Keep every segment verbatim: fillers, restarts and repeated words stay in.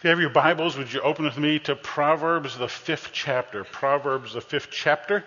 If you have your Bibles, would you open with me to Proverbs, the fifth chapter? Proverbs, the fifth chapter.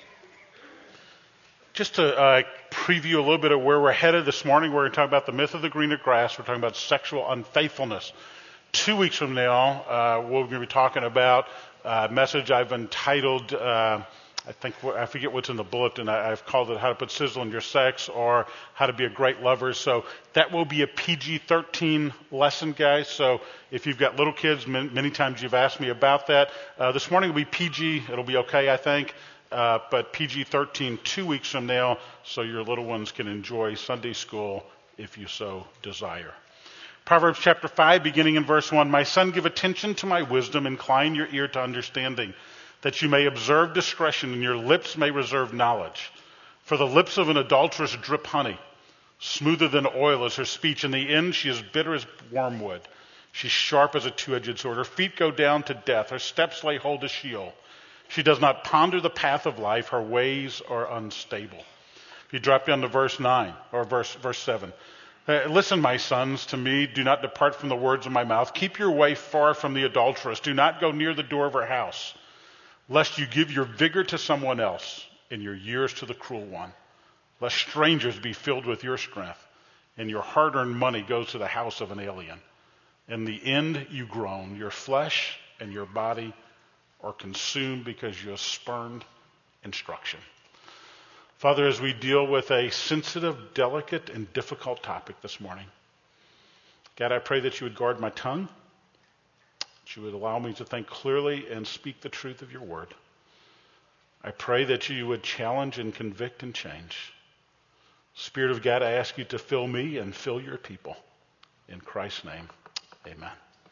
Just to uh, preview a little bit of where we're headed this morning, we're going to talk about the myth of the greener grass. We're talking about sexual unfaithfulness. Two weeks from now, uh, we're going to be talking about a message I've entitled, uh, I think, I forget what's in the bulletin. I, I've called it How to Put Sizzle in Your Sex or How to Be a Great Lover. So that will be a P G thirteen lesson, guys. So if you've got little kids, many, many times you've asked me about that. Uh, this morning will be P G. It'll be okay, I think. Uh, but P G thirteen two weeks from now, so your little ones can enjoy Sunday school if you so desire. Proverbs chapter five, beginning in verse one. My son, give attention to my wisdom, incline your ear to understanding, that you may observe discretion and your lips may reserve knowledge. For the lips of an adulteress drip honey. Smoother than oil is her speech. In the end, she is bitter as wormwood. She's sharp as a two-edged sword. Her feet go down to death. Her steps lay hold of Sheol. She does not ponder the path of life. Her ways are unstable. If you drop down to verse nine, or verse, verse seven. Uh, Listen, my sons, to me. Do not depart from the words of my mouth. Keep your way far from the adulteress. Do not go near the door of her house, lest you give your vigor to someone else and your years to the cruel one. Lest strangers be filled with your strength and your hard-earned money goes to the house of an alien. In the end, you groan. Your flesh and your body are consumed because you have spurned instruction. Father, as we deal with a sensitive, delicate, and difficult topic this morning, God, I pray that you would guard my tongue, that you would allow me to think clearly and speak the truth of your word. I pray that you would challenge and convict and change. Spirit of God, I ask you to fill me and fill your people. In Christ's name, amen.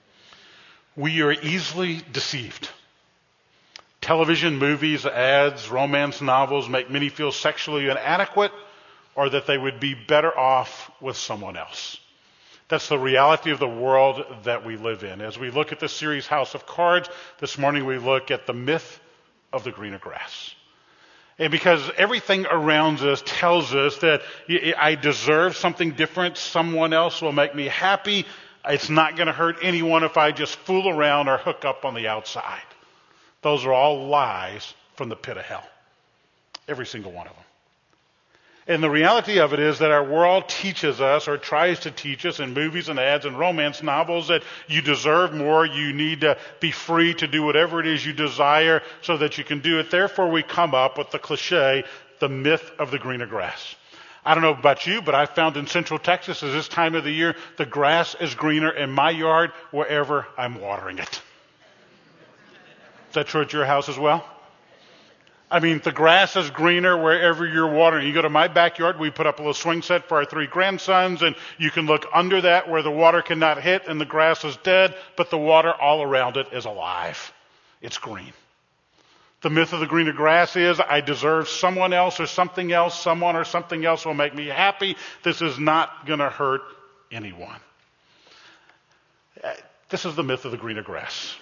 We are easily deceived. Television, movies, ads, romance novels make many feel sexually inadequate or that they would be better off with someone else. That's the reality of the world that we live in. As we look at the series House of Cards, this morning we look at the myth of the greener grass. And because everything around us tells us that I deserve something different, someone else will make me happy, it's not going to hurt anyone if I just fool around or hook up on the outside. Those are all lies from the pit of hell. Every single one of them. And the reality of it is that our world teaches us or tries to teach us in movies and ads and romance novels that you deserve more, you need to be free to do whatever it is you desire so that you can do it. Therefore, we come up with the cliche, the myth of the greener grass. I don't know about you, but I found in Central Texas at this time of the year, the grass is greener in my yard wherever I'm watering it. Is that true at your house as well? I mean, the grass is greener wherever you're watering. You go to my backyard, we put up a little swing set for our three grandsons, and you can look under that where the water cannot hit and the grass is dead, but the water all around it is alive. It's green. The myth of the greener grass is I deserve someone else or something else. Someone or something else will make me happy. This is not going to hurt anyone. This is the myth of the greener grass.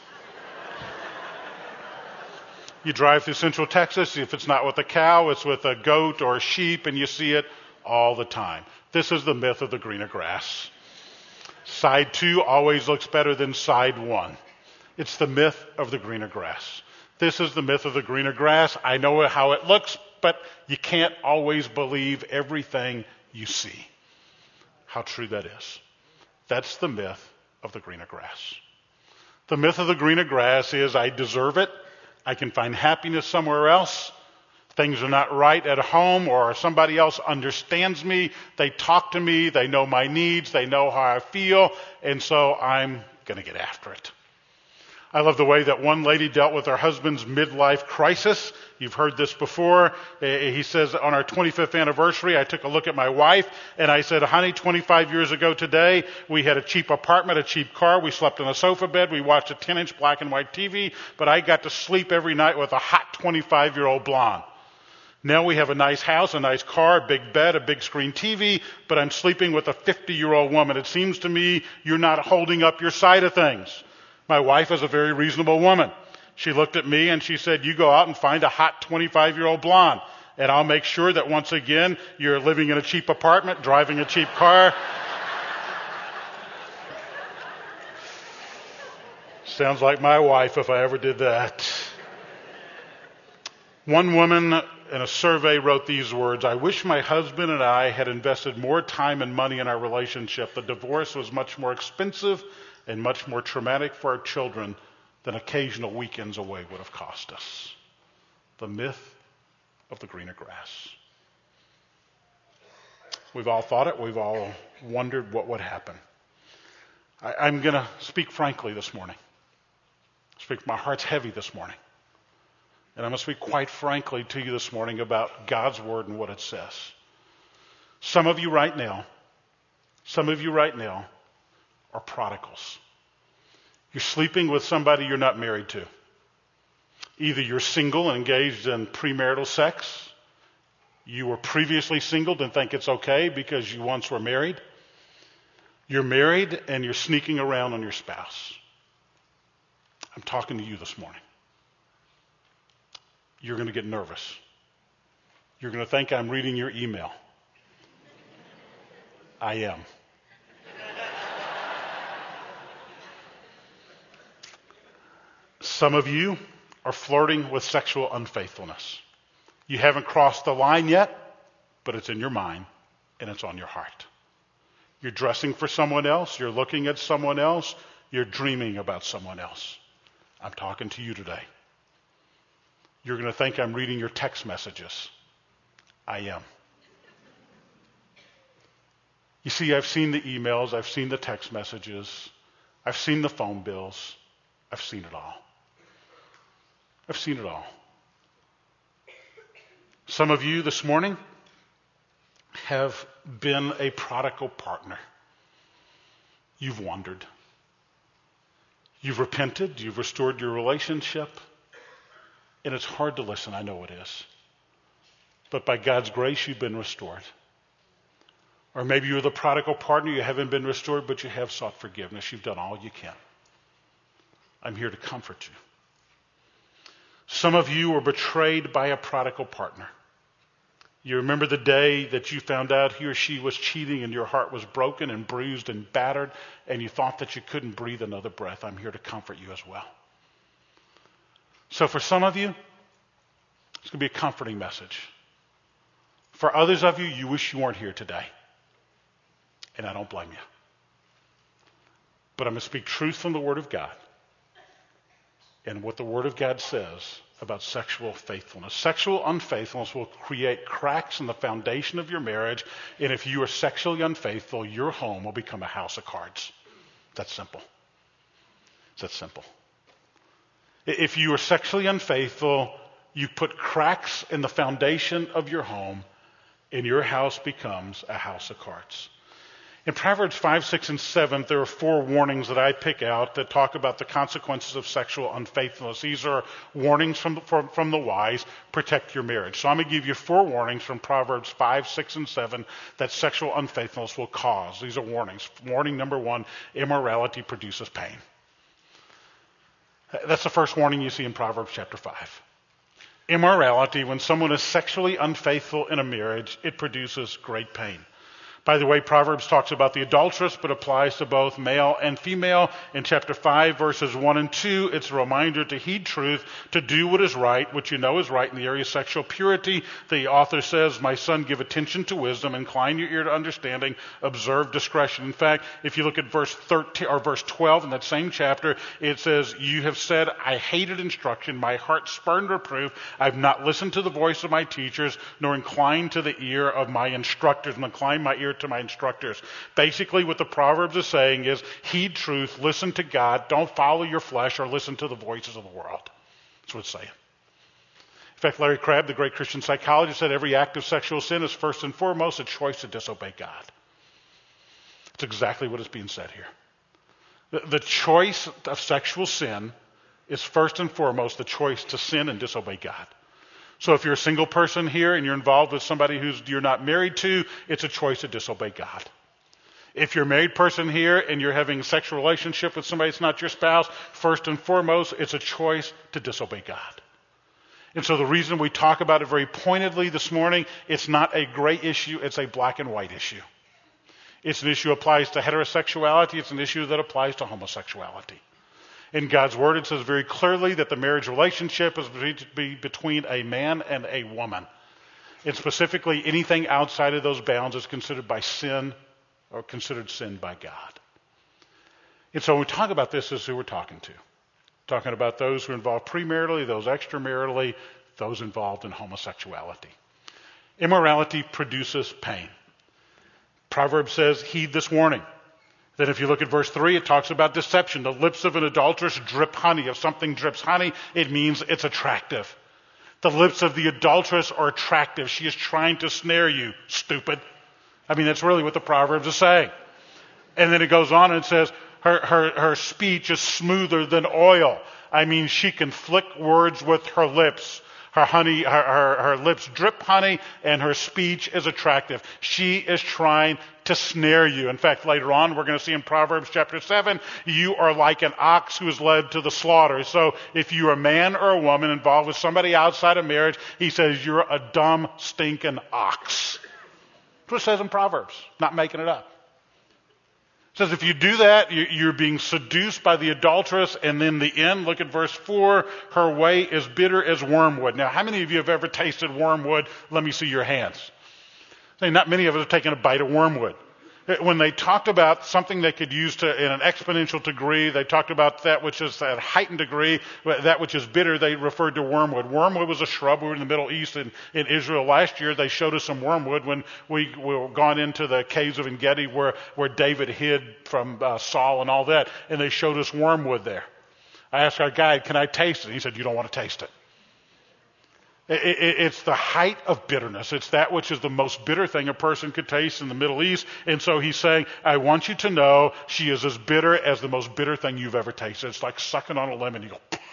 You drive through Central Texas, if it's not with a cow, it's with a goat or a sheep, and you see it all the time. This is the myth of the greener grass. Side two always looks better than side one. It's the myth of the greener grass. This is the myth of the greener grass. I know how it looks, but you can't always believe everything you see. How true that is. That's the myth of the greener grass. The myth of the greener grass is I deserve it. I can find happiness somewhere else. Things are not right at home or somebody else understands me. They talk to me. They know my needs. They know how I feel. And so I'm going to get after it. I love the way that one lady dealt with her husband's midlife crisis. You've heard this before. He says, on our twenty-fifth anniversary, I took a look at my wife and I said, honey, twenty-five years ago today, we had a cheap apartment, a cheap car. We slept on a sofa bed. We watched a ten-inch black and white T V, but I got to sleep every night with a hot twenty-five-year-old blonde. Now we have a nice house, a nice car, a big bed, a big screen T V, but I'm sleeping with a fifty-year-old woman. It seems to me you're not holding up your side of things. My wife is a very reasonable woman. She looked at me and she said, you go out and find a hot twenty-five-year-old blonde, and I'll make sure that once again you're living in a cheap apartment, driving a cheap car. Sounds like my wife if I ever did that. One woman in a survey wrote these words: I wish my husband and I had invested more time and money in our relationship. The divorce was much more expensive and much more traumatic for our children than occasional weekends away would have cost us. The myth of the greener grass. We've all thought it. We've all wondered what would happen. I, I'm going to speak frankly this morning. Speak, my heart's heavy this morning. And I'm going to speak quite frankly to you this morning about God's word and what it says. Some of you right now, some of you right now are prodigals. You're sleeping with somebody you're not married to. Either you're single and engaged in premarital sex. You were previously single and think it's okay because you once were married. You're married and you're sneaking around on your spouse. I'm talking to you this morning. You're going to get nervous. You're going to think I'm reading your email. I am. Some of you are flirting with sexual unfaithfulness. You haven't crossed the line yet, but it's in your mind and it's on your heart. You're dressing for someone else. You're looking at someone else. You're dreaming about someone else. I'm talking to you today. You're going to think I'm reading your text messages. I am. You see, I've seen the emails. I've seen the text messages. I've seen the phone bills. I've seen it all. I've seen it all. Some of you this morning have been a prodigal partner. You've wandered. You've repented. You've restored your relationship. And it's hard to listen. I know it is. But by God's grace, you've been restored. Or maybe you're the prodigal partner. You haven't been restored, but you have sought forgiveness. You've done all you can. I'm here to comfort you. Some of you were betrayed by a prodigal partner. You remember the day that you found out he or she was cheating and your heart was broken and bruised and battered and you thought that you couldn't breathe another breath. I'm here to comfort you as well. So for some of you, it's going to be a comforting message. For others of you, you wish you weren't here today. And I don't blame you. But I'm going to speak truth from the Word of God and what the Word of God says about sexual faithfulness. Sexual unfaithfulness will create cracks in the foundation of your marriage, and if you are sexually unfaithful, your home will become a house of cards. That's simple. That's simple. If you are sexually unfaithful, you put cracks in the foundation of your home, and your house becomes a house of cards. In Proverbs five, six, and seven, there are four warnings that I pick out that talk about the consequences of sexual unfaithfulness. These are warnings from the, from, from the wise. Protect your marriage. So I'm going to give you four warnings from Proverbs five, six, and seven that sexual unfaithfulness will cause. These are warnings. Warning number one, immorality produces pain. That's the first warning you see in Proverbs chapter five. Immorality, when someone is sexually unfaithful in a marriage, it produces great pain. By the way, Proverbs talks about the adulteress, but applies to both male and female. In chapter five, verses one and two, it's a reminder to heed truth, to do what is right, which you know is right in the area of sexual purity. The author says, my son, give attention to wisdom, incline your ear to understanding, observe discretion. In fact, if you look at verse thirteen or verse twelve in that same chapter, it says, you have said, I hated instruction, my heart spurned reproof. I've not listened to the voice of my teachers, nor inclined to the ear of my instructors, and incline my ear to my instructors. Basically, what the Proverbs is saying is heed truth, listen to God, don't follow your flesh or listen to the voices of the world. That's what it's saying. In fact, Larry Crabb, the great Christian psychologist, said every act of sexual sin is first and foremost a choice to disobey God. It's exactly what is being said here. The, the choice of sexual sin is first and foremost the choice to sin and disobey God. So if you're a single person here and you're involved with somebody who's you're not married to, it's a choice to disobey God. If you're a married person here and you're having a sexual relationship with somebody that's not your spouse, first and foremost, it's a choice to disobey God. And so the reason we talk about it very pointedly this morning, it's not a gray issue, it's a black and white issue. It's an issue that applies to heterosexuality, it's an issue that applies to homosexuality. In God's word, it says very clearly that the marriage relationship is to be between a man and a woman. And specifically, anything outside of those bounds is considered by sin or considered sin by God. And so when we talk about this, this is who we're talking to. Talking about those who are involved premaritally, those extramaritally, those involved in homosexuality. Immorality produces pain. Proverbs says, heed this warning. Then if you look at verse three, it talks about deception. The lips of an adulteress drip honey. If something drips honey, it means it's attractive. The lips of the adulteress are attractive. She is trying to snare you, stupid. I mean, that's really what the Proverbs is saying. And then it goes on and says, her, her, her speech is smoother than oil. I mean, she can flick words with her lips. Her honey, her, her, her lips drip honey, and her speech is attractive. She is trying to snare you. In fact, later on, we're going to see in Proverbs chapter seven, you are like an ox who is led to the slaughter. So if you're a man or a woman involved with somebody outside of marriage, he says you're a dumb, stinking ox. That's what it says in Proverbs. Not making it up. It says if you do that, you're being seduced by the adulteress, and in the end, look at verse four, her way is bitter as wormwood. Now, how many of you have ever tasted wormwood? Let me see your hands. Not many of us have taken a bite of wormwood. When they talked about something they could use to, in an exponential degree, they talked about that which is at a heightened degree, that which is bitter, they referred to wormwood. Wormwood was a shrub. We were in the Middle East in, in Israel last year. They showed us some wormwood when we were gone into the caves of En-Gedi where, where David hid from uh, Saul and all that, and they showed us wormwood there. I asked our guide, can I taste it? He said, you don't want to taste it. It's the height of bitterness. It's that which is the most bitter thing a person could taste in the Middle East. And so he's saying, I want you to know she is as bitter as the most bitter thing you've ever tasted. It's like sucking on a lemon. You go, pah.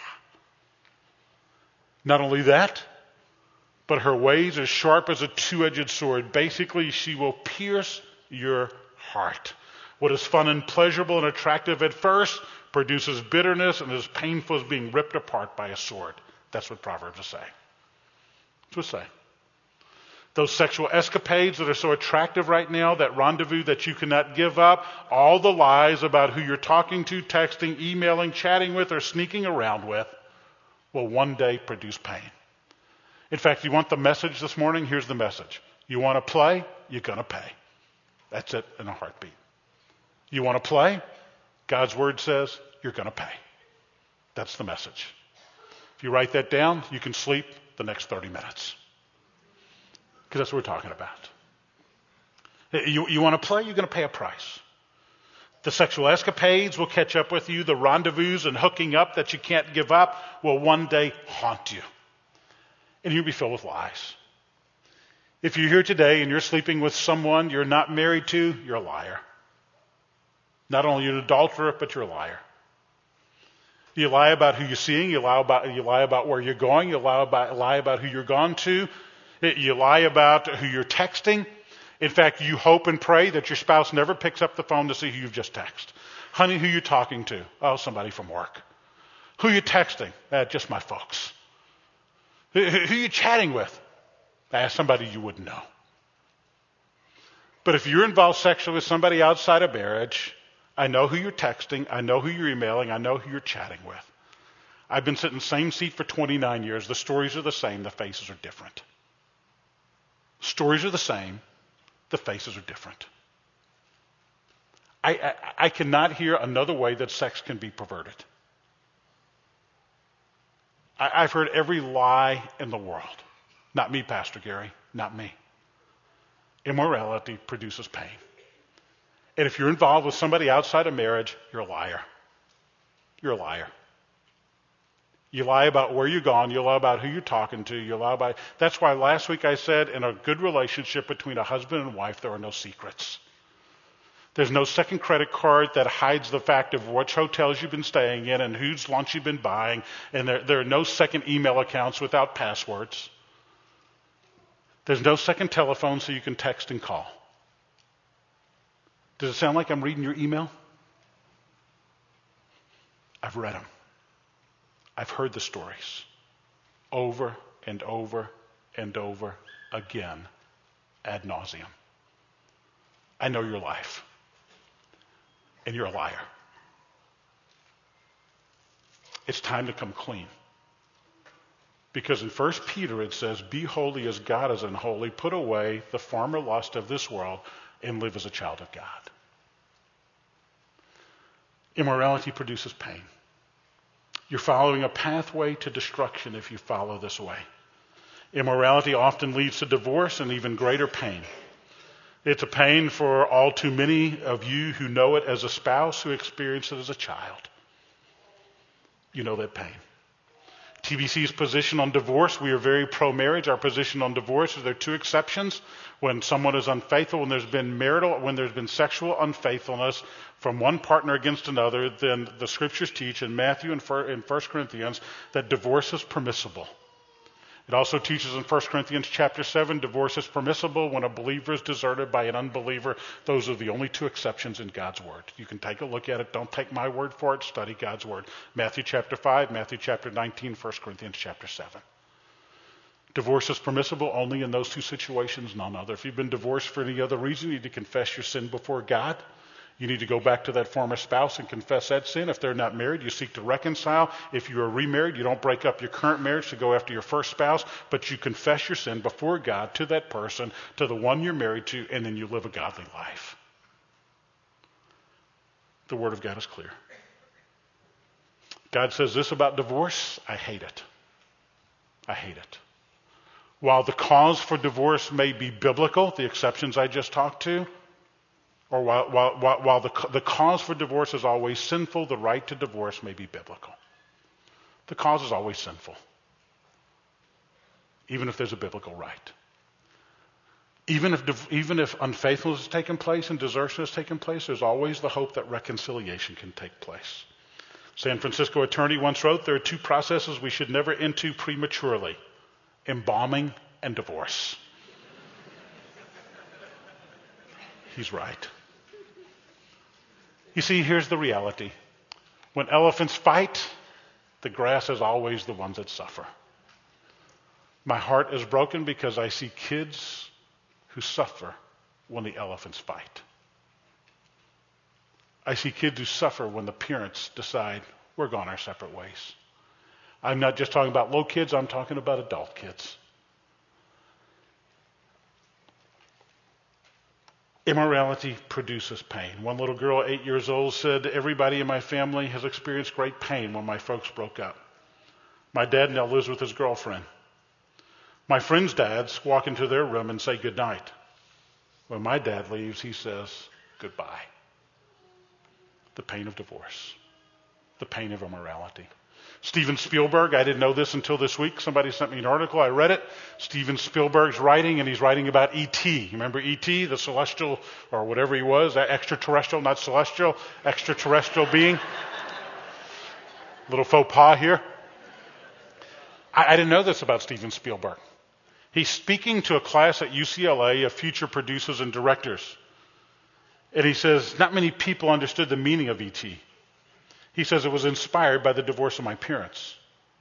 Not only that, but her ways are sharp as a two-edged sword. Basically, she will pierce your heart. What is fun and pleasurable and attractive at first produces bitterness and is painful as being ripped apart by a sword. That's what Proverbs is saying. That's what I say. Those sexual escapades that are so attractive right now, that rendezvous that you cannot give up, all the lies about who you're talking to, texting, emailing, chatting with, or sneaking around with, will one day produce pain. In fact, you want the message this morning? Here's the message. You want to play? You're going to pay. That's it in a heartbeat. You want to play? God's word says you're going to pay. That's the message. If you write that down, you can sleep the next thirty minutes. Because that's what we're talking about. You, you want to play, you're going to pay a price. The sexual escapades will catch up with you. The rendezvous and hooking up that you can't give up will one day haunt you. And you'll be filled with lies. If you're here today and you're sleeping with someone you're not married to, you're a liar. Not only are you an adulterer, but you're a liar. You lie about who you're seeing. You lie about, you lie about where you're going. You lie about, lie about who you're gone to. You lie about who you're texting. In fact, you hope and pray that your spouse never picks up the phone to see who you've just texted. Honey, who you talking to? Oh, somebody from work. Who you texting? Uh, just my folks. Who, who you chatting with? Uh, somebody you wouldn't know. But if you're involved sexually with somebody outside of marriage, I know who you're texting. I know who you're emailing. I know who you're chatting with. I've been sitting in the same seat for twenty-nine years. The stories are the same. The faces are different. Stories are the same. The faces are different. I, I, I cannot hear another way that sex can be perverted. I, I've heard every lie in the world. Not me, Pastor Gary. Not me. Immorality produces pain. And if you're involved with somebody outside of marriage, you're a liar. You're a liar. You lie about where you're gone. You lie about who you're talking to. You lie about... That's why last week I said in a good relationship between a husband and wife, there are no secrets. There's no second credit card that hides the fact of which hotels you've been staying in and whose lunch you've been buying. And there, there are no second email accounts without passwords. There's no second telephone so you can text and call. Does it sound like I'm reading your email? I've read them. I've heard the stories over and over and over again ad nauseum. I know your life, and you're a liar. It's time to come clean. Because in First Peter it says, be holy as God is unholy. Put away the former lust of this world and live as a child of God. Immorality produces pain. You're following a pathway to destruction if you follow this way. Immorality often leads to divorce and even greater pain. It's a pain for all too many of you who know it as a spouse, who experienced it as a child. You know that pain. T B C's position on divorce, we are very pro-marriage. Our position on divorce is there are two exceptions. When someone is unfaithful, when there's been marital, when there's been sexual unfaithfulness from one partner against another, then the scriptures teach in Matthew and First Corinthians that divorce is permissible. It also teaches in First Corinthians chapter seven, divorce is permissible when a believer is deserted by an unbeliever. Those are the only two exceptions in God's word. You can take a look at it. Don't take my word for it. Study God's word. Matthew chapter five, Matthew chapter nineteen, First Corinthians chapter seven. Divorce is permissible only in those two situations, none other. If you've been divorced for any other reason, you need to confess your sin before God. You need to go back to that former spouse and confess that sin. If they're not married, you seek to reconcile. If you are remarried, you don't break up your current marriage to go after your first spouse, but you confess your sin before God to that person, to the one you're married to, and then you live a godly life. The Word of God is clear. God says this about divorce, I hate it. I hate it. While the cause for divorce may be biblical, the exceptions I just talked to, or while, while, while, while the, the cause for divorce is always sinful, the right to divorce may be biblical. The cause is always sinful, even if there's a biblical right. Even if, even if unfaithfulness has taken place and desertion has taken place, there's always the hope that reconciliation can take place. San Francisco attorney once wrote, there are two processes we should never enter prematurely: embalming and divorce. He's right. You see, here's the reality. When elephants fight, the grass is always the ones that suffer. My heart is broken because I see kids who suffer when the elephants fight. I see kids who suffer when the parents decide we're going our separate ways. I'm not just talking about little kids, I'm talking about adult kids. Immorality produces pain. One little girl, eight years old, said, everybody in my family has experienced great pain when my folks broke up. My dad now lives with his girlfriend. My friends' dads walk into their room and say goodnight. When my dad leaves, he says goodbye. The pain of divorce. The pain of immorality. Steven Spielberg, I didn't know this until this week. Somebody sent me an article. I read it. Steven Spielberg's writing, and he's writing about E T. You remember E T, the celestial, or whatever he was, extraterrestrial, not celestial, extraterrestrial being? Little faux pas here. I, I didn't know this about Steven Spielberg. He's speaking to a class at U C L A of future producers and directors. And he says, not many people understood the meaning of E T. He says it was inspired by the divorce of my parents.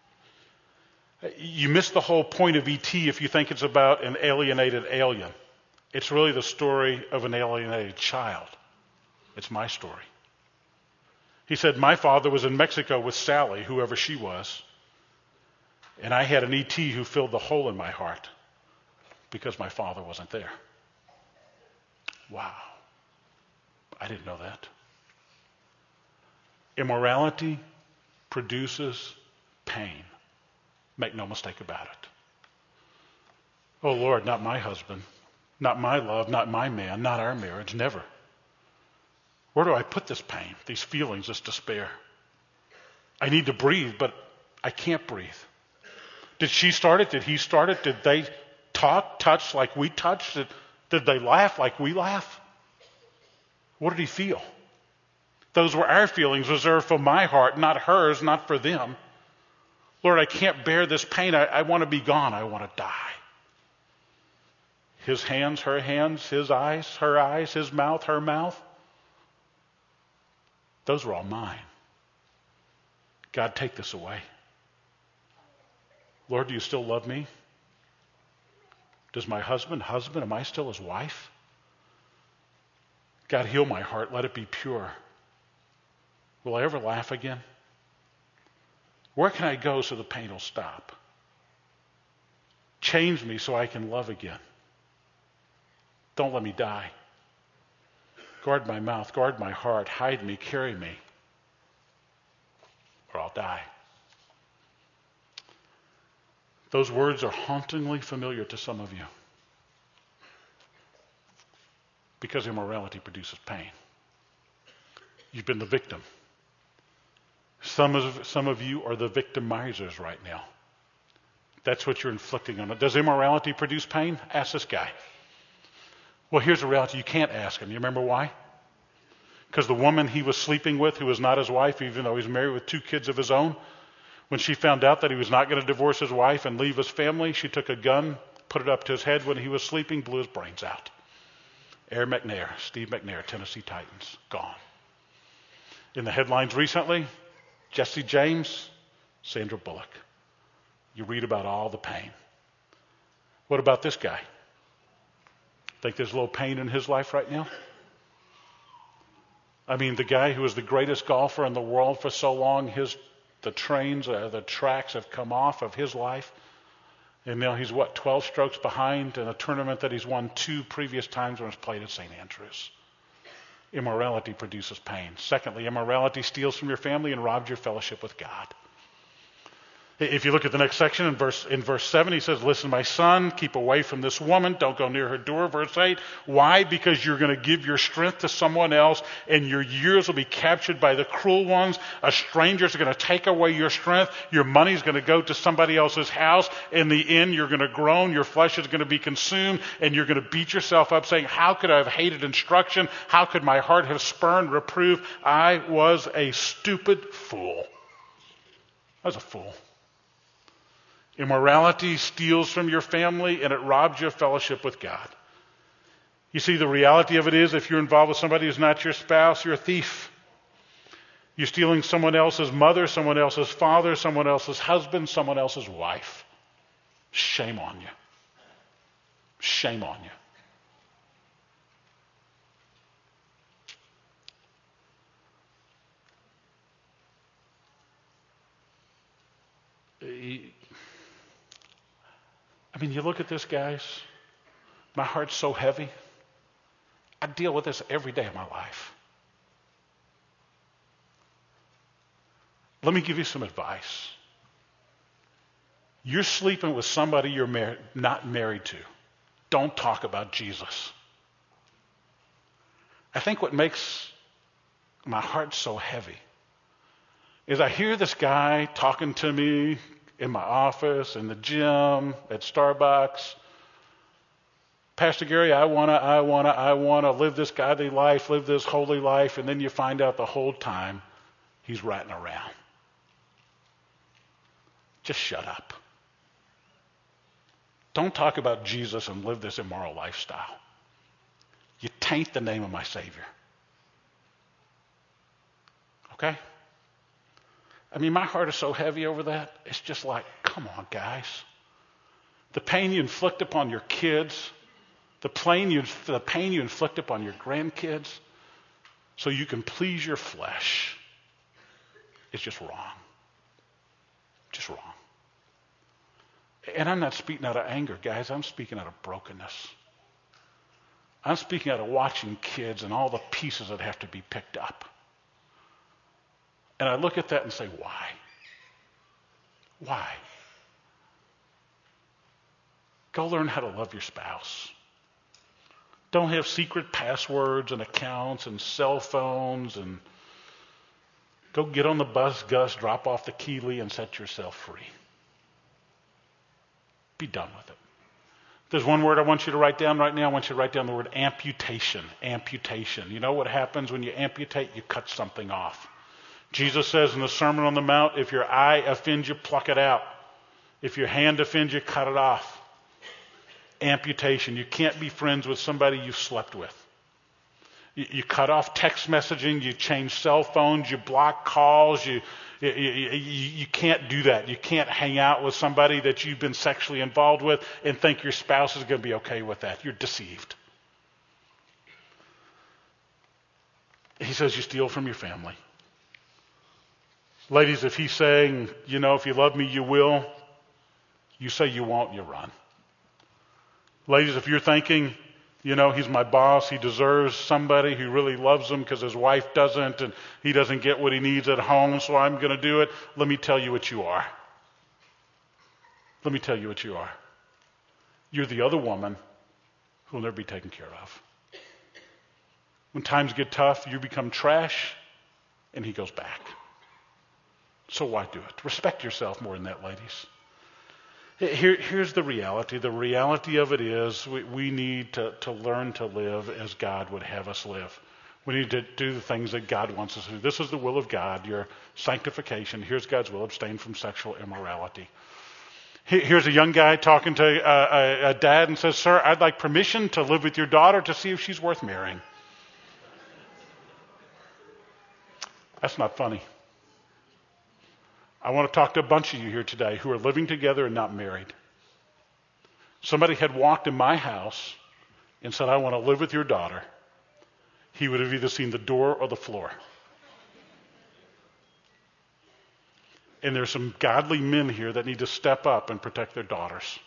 You miss the whole point of E T if you think it's about an alienated alien. It's really the story of an alienated child. It's my story. He said, my father was in Mexico with Sally, whoever she was, and I had an E T who filled the hole in my heart because my father wasn't there. Wow. I didn't know that. Immorality produces pain. Make no mistake about it. Oh Lord, not my husband, not my love, not my man, not our marriage, never. Where do I put this pain, these feelings, this despair? I need to breathe, but I can't breathe. Did she start it? Did he start it? Did they talk, touch like we touched? Did, did they laugh like we laugh? What did he feel? Those were our feelings reserved for my heart, not hers, not for them. Lord, I can't bear this pain. I, I want to be gone. I want to die. His hands, her hands, his eyes, her eyes, his mouth, her mouth. Those were all mine. God, take this away. Lord, do you still love me? Does my husband, husband, am I still his wife? God, heal my heart. Let it be pure. Will I ever laugh again? Where can I go so the pain will stop? Change me so I can love again. Don't let me die. Guard my mouth, guard my heart, hide me, carry me, or I'll die. Those words are hauntingly familiar to some of you because immorality produces pain. You've been the victim. Some of, some of you are the victimizers right now. That's what you're inflicting on it. Does immorality produce pain? Ask this guy. Well, here's the reality. You can't ask him. You remember why? Because the woman he was sleeping with, who was not his wife, even though he's married with two kids of his own, when she found out that he was not going to divorce his wife and leave his family, she took a gun, put it up to his head when he was sleeping, blew his brains out. Air McNair, Steve McNair, Tennessee Titans, gone. In the headlines recently, Jesse James, Sandra Bullock. You read about all the pain. What about this guy? Think there's a little pain in his life right now? I mean, the guy who was the greatest golfer in the world for so long, his the trains, uh, the tracks have come off of his life. And now he's, what, twelve strokes behind in a tournament that he's won two previous times when he's played at Saint Andrews. Immorality produces pain. Secondly, immorality steals from your family and robs your fellowship with God. If you look at the next section in verse in verse seven, he says, listen, my son, keep away from this woman. Don't go near her door. Verse eight, why? Because you're going to give your strength to someone else and your years will be captured by the cruel ones. A stranger's going to take away your strength. Your money's going to go to somebody else's house. In the end, you're going to groan. Your flesh is going to be consumed and you're going to beat yourself up saying, how could I have hated instruction? How could my heart have spurned reproof? I was a stupid fool. I was a fool. Immorality steals from your family and it robs your fellowship with God. You see, the reality of it is if you're involved with somebody who's not your spouse, you're a thief. You're stealing someone else's mother, someone else's father, someone else's husband, someone else's wife. Shame on you. Shame on you. I mean, you look at this, guys. My heart's so heavy. I deal with this every day of my life. Let me give you some advice. You're sleeping with somebody you're mar- not married to. Don't talk about Jesus. I think what makes my heart so heavy is I hear this guy talking to me in my office, in the gym, at Starbucks. Pastor Gary, I want to, I want to, I want to live this godly life, live this holy life, and then you find out the whole time he's ratting around. Just shut up. Don't talk about Jesus and live this immoral lifestyle. You taint the name of my Savior. Okay? I mean, my heart is so heavy over that. It's just like, come on, guys. The pain you inflict upon your kids, the pain you, the pain you inflict upon your grandkids, so you can please your flesh, is just wrong. Just wrong. And I'm not speaking out of anger, guys. I'm speaking out of brokenness. I'm speaking out of watching kids and all the pieces that have to be picked up. And I look at that and say, why? Why? Go learn how to love your spouse. Don't have secret passwords and accounts and cell phones and go get on the bus, Gus, drop off the Keeley and set yourself free. Be done with it. There's one word I want you to write down right now. I want you to write down the word amputation. Amputation. You know what happens when you amputate? You cut something off. Jesus says in the Sermon on the Mount, if your eye offends you, pluck it out. If your hand offends you, cut it off. Amputation. You can't be friends with somebody you've slept with. You, you cut off text messaging, you change cell phones, you block calls, you, you, you, you can't do that. You can't hang out with somebody that you've been sexually involved with and think your spouse is going to be okay with that. You're deceived. He says you steal from your family. Ladies, if he's saying, you know, if you love me, you will, you say you won't, you run. Ladies, if you're thinking, you know, he's my boss, he deserves somebody who really loves him because his wife doesn't and he doesn't get what he needs at home, so I'm going to do it, let me tell you what you are. Let me tell you what you are. You're the other woman who will never be taken care of. When times get tough, you become trash, and he goes back. So why do it? Respect yourself more than that, ladies. Here, here's the reality. The reality of it is we, we need to, to learn to live as God would have us live. We need to do the things that God wants us to do. This is the will of God, your sanctification. Here's God's will, abstain from sexual immorality. Here's a young guy talking to a, a, a dad and says, sir, I'd like permission to live with your daughter to see if she's worth marrying. That's not funny. I want to talk to a bunch of you here today who are living together and not married. Somebody had walked in my house and said, I want to live with your daughter. He would have either seen the door or the floor. And there's some godly men here that need to step up and protect their daughters.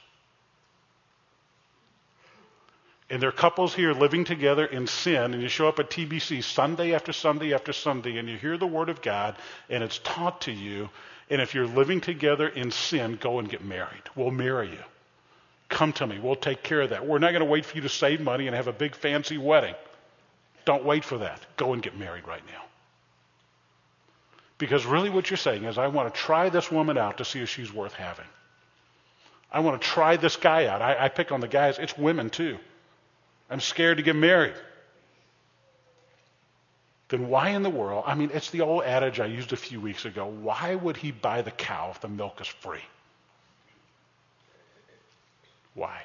And there are couples here living together in sin, and you show up at T B C Sunday after Sunday after Sunday, and you hear the Word of God, and it's taught to you. And if you're living together in sin, go and get married. We'll marry you. Come to me. We'll take care of that. We're not going to wait for you to save money and have a big fancy wedding. Don't wait for that. Go and get married right now. Because really what you're saying is, I want to try this woman out to see if she's worth having. I want to try this guy out. I, I pick on the guys. It's women too. I'm scared to get married. Then why in the world, I mean, it's the old adage I used a few weeks ago. Why would he buy the cow if the milk is free? Why?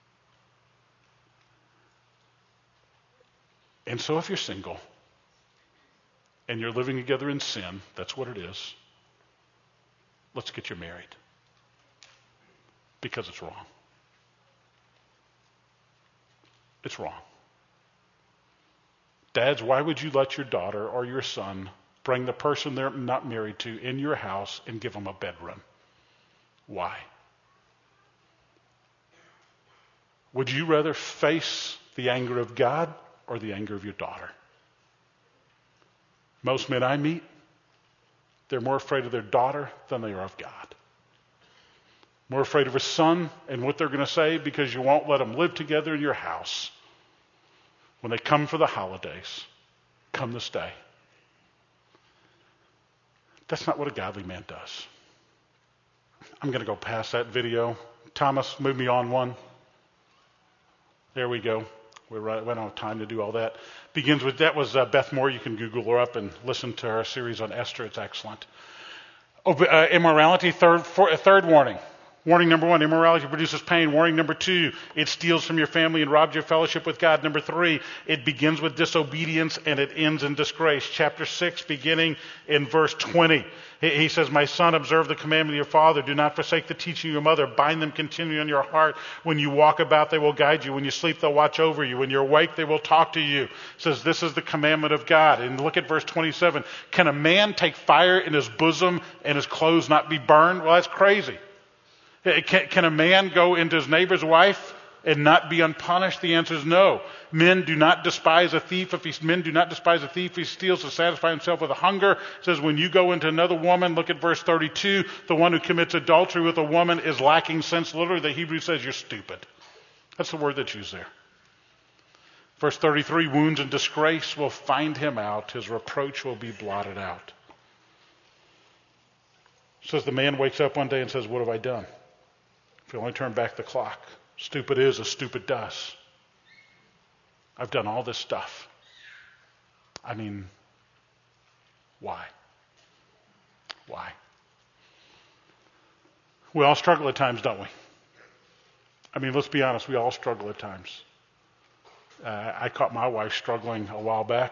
And so if you're single and you're living together in sin, that's what it is. Let's get you married. Because it's wrong. It's wrong. Dads, why would you let your daughter or your son bring the person they're not married to in your house and give them a bedroom? Why? Would you rather face the anger of God or the anger of your daughter? Most men I meet, they're more afraid of their daughter than they are of God. More afraid of a son and what they're going to say because you won't let them live together in your house. When they come for the holidays, come this day. That's not what a godly man does. I'm going to go past that video. Thomas, move me on one. There we go. We're right, we don't have time to do all that. Begins with, that was uh, Beth Moore. You can Google her up and listen to our series on Esther. It's excellent. Oh, uh, immorality, third, for, third warning. Warning number one, immorality produces pain. Warning number two, it steals from your family and robs your fellowship with God. Number three, it begins with disobedience and it ends in disgrace. Chapter six, beginning in verse twenty. He says, my son, observe the commandment of your father. Do not forsake the teaching of your mother. Bind them continually on your heart. When you walk about, they will guide you. When you sleep, they'll watch over you. When you're awake, they will talk to you. It says, this is the commandment of God. And look at verse twenty-seven. Can a man take fire in his bosom and his clothes not be burned? Well, that's crazy. Can, can a man go into his neighbor's wife and not be unpunished? The answer is no. Men do not despise a thief if he men do not despise a thief if he steals to satisfy himself with a hunger. It says when you go into another woman, look at verse thirty-two, the one who commits adultery with a woman is lacking sense. Literally, the Hebrew says you're stupid. That's the word that's used there. Verse thirty-three, wounds and disgrace will find him out. His reproach will be blotted out. It says the man wakes up one day and says, what have I done? If you only turn back the clock, stupid is as stupid does. I've done all this stuff. I mean, why? Why? We all struggle at times, don't we? I mean, let's be honest, we all struggle at times. Uh, I caught my wife struggling a while back.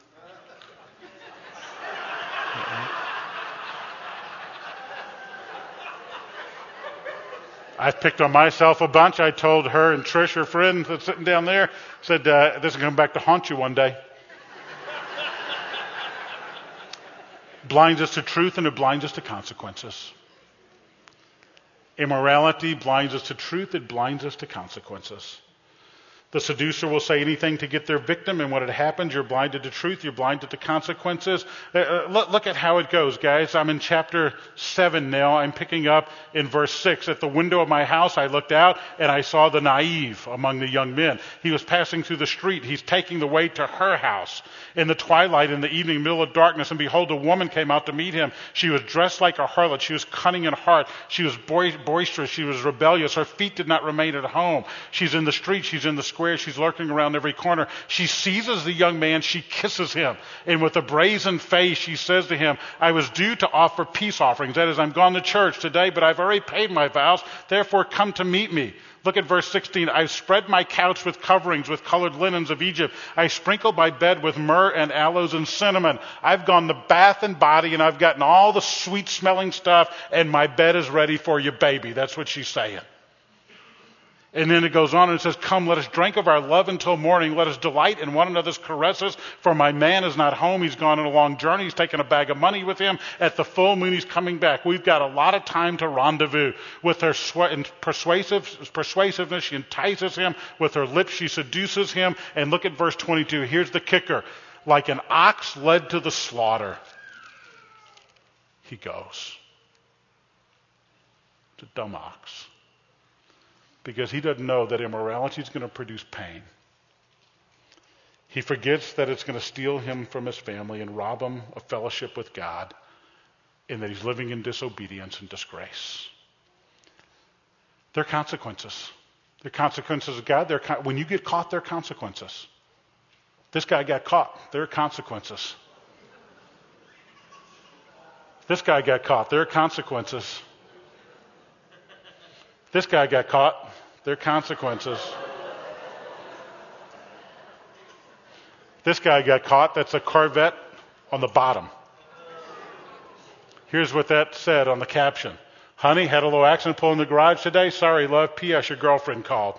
I've picked on myself a bunch. I told her and Trish, her friend that's sitting down there, said, uh, this is going back to haunt you one day. blinds us to truth, and it blinds us to consequences. Immorality blinds us to truth, it blinds us to consequences. The seducer will say anything to get their victim, and when it happens, you're blinded to truth, you're blinded to consequences. Uh, look, look at how it goes, guys. I'm in chapter seven now. I'm picking up in verse six. At the window of my house, I looked out, and I saw the naive among the young men. He was passing through the street. He's taking the way to her house. In the twilight, in the evening, middle of darkness, and behold, a woman came out to meet him. She was dressed like a harlot. She was cunning in heart. She was boy- boisterous. She was rebellious. Her feet did not remain at home. She's in the street. She's in the square. She's lurking around every corner. She seizes the young man. She kisses him. And with a brazen face, she says to him, I was due to offer peace offerings. That is, I'm gone to church today, but I've already paid my vows. Therefore, come to meet me. Look at verse sixteen. I've spread my couch with coverings, with colored linens of Egypt. I sprinkled my bed with myrrh and aloes and cinnamon. I've gone to bath and body, and I've gotten all the sweet smelling stuff, and my bed is ready for you, baby. That's what she's saying. And then it goes on and it says, come, let us drink of our love until morning. Let us delight in one another's caresses. For my man is not home. He's gone on a long journey. He's taken a bag of money with him. At the full moon, he's coming back. We've got a lot of time to rendezvous. With her sw- persuasive, persuasiveness, she entices him. With her lips, she seduces him. And look at verse twenty-two. Here's the kicker. Like an ox led to the slaughter, he goes. It's a dumb ox. Because he doesn't know that immorality is going to produce pain. He forgets that it's going to steal him from his family and rob him of fellowship with God, and that he's living in disobedience and disgrace. There are consequences. There are consequences of God. There are, when you get caught, there are consequences. This guy got caught. There are consequences. This guy got caught. There are consequences. This guy got caught. There are consequences. This guy got caught. That's a Corvette on the bottom. Here's what that said on the caption. Honey, had a little accident pulling the garage today. Sorry, love. P S. Your girlfriend called.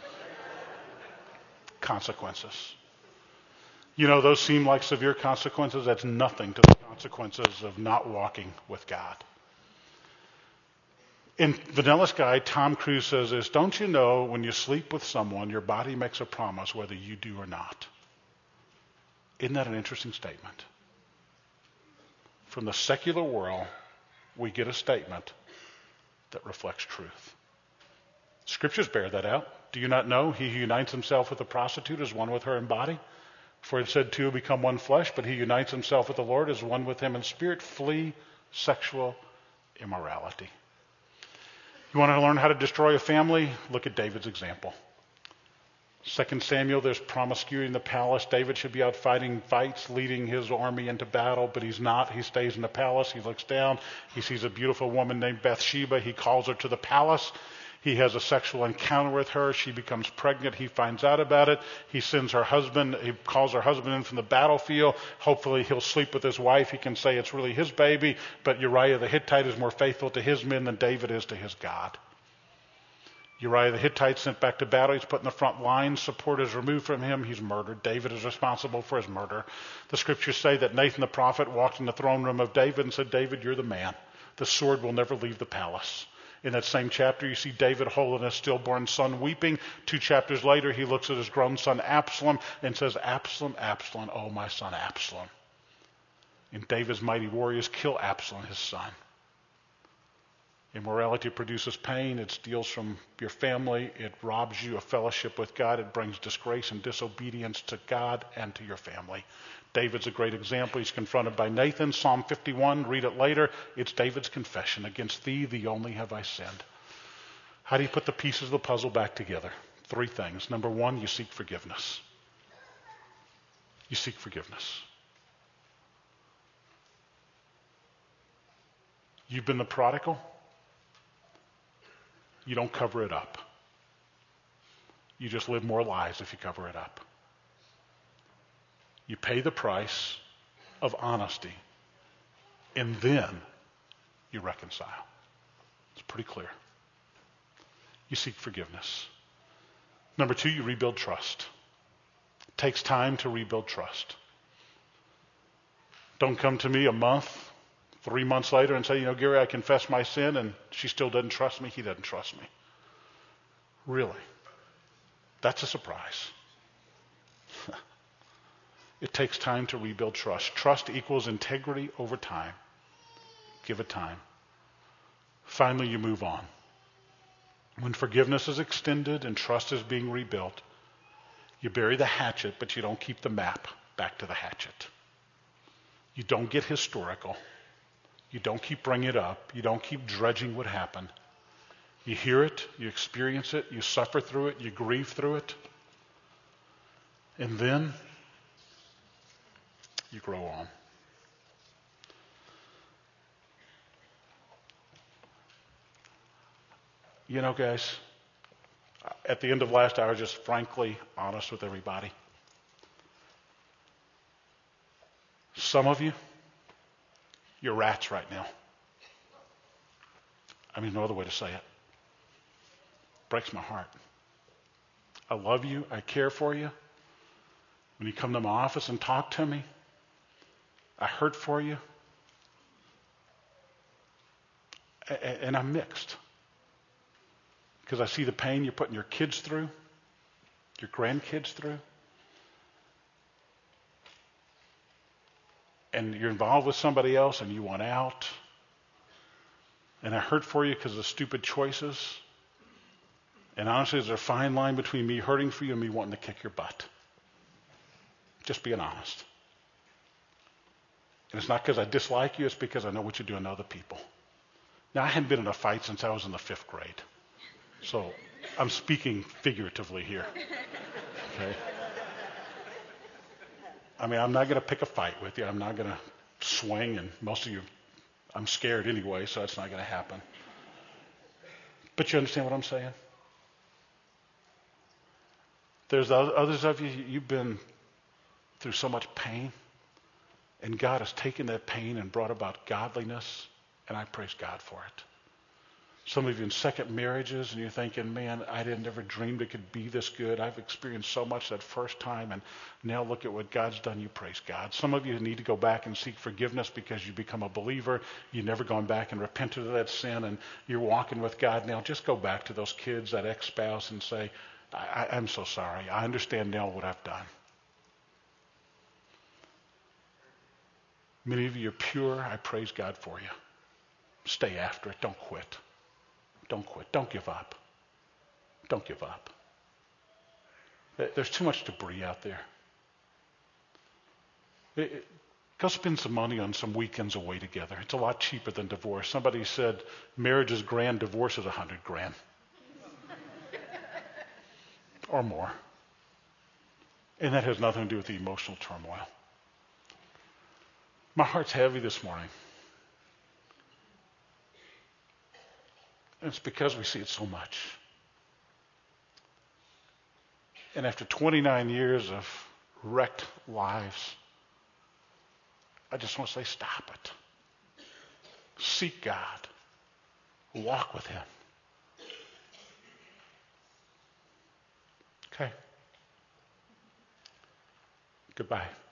Consequences. You know, those seem like severe consequences. That's nothing to the consequences of not walking with God. In Vanilla Sky, Tom Cruise says this, don't you know when you sleep with someone, your body makes a promise whether you do or not? Isn't that an interesting statement? From the secular world, we get a statement that reflects truth. Scriptures bear that out. Do you not know he who unites himself with a prostitute is one with her in body? For it said two will become one flesh, but he who unites himself with the Lord is one with him in spirit. Flee sexual immorality. You want to learn how to destroy a family? Look at David's example. Second Samuel, there's promiscuity in the palace. David should be out fighting fights, leading his army into battle, but he's not. He stays in the palace. He looks down. He sees a beautiful woman named Bathsheba. He calls her to the palace. He has a sexual encounter with her. She becomes pregnant. He finds out about it. He sends her husband. He calls her husband in from the battlefield. Hopefully he'll sleep with his wife. He can say it's really his baby, but Uriah the Hittite is more faithful to his men than David is to his God. Uriah the Hittite sent back to battle. He's put in the front lines. Support is removed from him. He's murdered. David is responsible for his murder. The scriptures say that Nathan the prophet walked in the throne room of David and said, David, you're the man. The sword will never leave the palace. In that same chapter, you see David holding his stillborn son weeping. Two chapters later, he looks at his grown son Absalom and says, Absalom, Absalom, oh my son Absalom. And David's mighty warriors kill Absalom, his son. Immorality produces pain. It steals from your family. It robs you of fellowship with God. It brings disgrace and disobedience to God and to your family. David's a great example. He's confronted by Nathan. Psalm fifty-one, read it later. It's David's confession. Against thee, thee only have I sinned. How do you put the pieces of the puzzle back together? Three things. Number one, you seek forgiveness. You seek forgiveness. You've been the prodigal. You don't cover it up. You just live more lies if you cover it up. You pay the price of honesty, and then you reconcile. It's pretty clear. You seek forgiveness. Number two, you rebuild trust. It takes time to rebuild trust. Don't come to me a month three months later and say, you know, Gary, I confess my sin, and she still doesn't trust me. He doesn't trust me. Really? That's a surprise. It takes time to rebuild trust. Trust equals integrity over time. Give it time. Finally, you move on. When forgiveness is extended and trust is being rebuilt, you bury the hatchet, but you don't keep the map back to the hatchet. You don't get historical. You don't keep bringing it up. You don't keep dredging what happened. You hear it, you experience it, you suffer through it, you grieve through it, and then you grow on. You know, guys, at the end of last hour, just frankly honest with everybody. Some of you, you're rats right now. I mean, no other way to say it. Breaks my heart. I love you. I care for you. When you come to my office and talk to me, I hurt for you. And I'm mixed. Because I see the pain you're putting your kids through, your grandkids through. And you're involved with somebody else and you want out. And I hurt for you because of stupid choices. And honestly, there's a fine line between me hurting for you and me wanting to kick your butt. Just being honest. And it's not because I dislike you, it's because I know what you're doing to other people. Now, I hadn't been in a fight since I was in the fifth grade. So I'm speaking figuratively here. Okay? I mean, I'm not going to pick a fight with you. I'm not going to swing, and most of you, I'm scared anyway, so that's not going to happen. But you understand what I'm saying? There's others of you, you've been through so much pain, and God has taken that pain and brought about godliness, and I praise God for it. Some of you in second marriages, and you're thinking, man, I didn't ever dreamed it could be this good. I've experienced so much that first time, and now look at what God's done. You praise God. Some of you need to go back and seek forgiveness because you become a believer. You've never gone back and repented of that sin, and you're walking with God now. Just go back to those kids, that ex-spouse, and say, I, I, I'm so sorry. I understand now what I've done. Many of you are pure. I praise God for you. Stay after it. Don't quit. Don't quit. Don't give up. Don't give up. There's too much debris out there. It, it, go spend some money on some weekends away together. It's a lot cheaper than divorce. Somebody said marriage is grand, divorce is a hundred grand. Or more. And that has nothing to do with the emotional turmoil. My heart's heavy this morning. And it's because we see it so much. And after twenty-nine years of wrecked lives, I just want to say, stop it. Seek God. Walk with Him. Okay. Goodbye.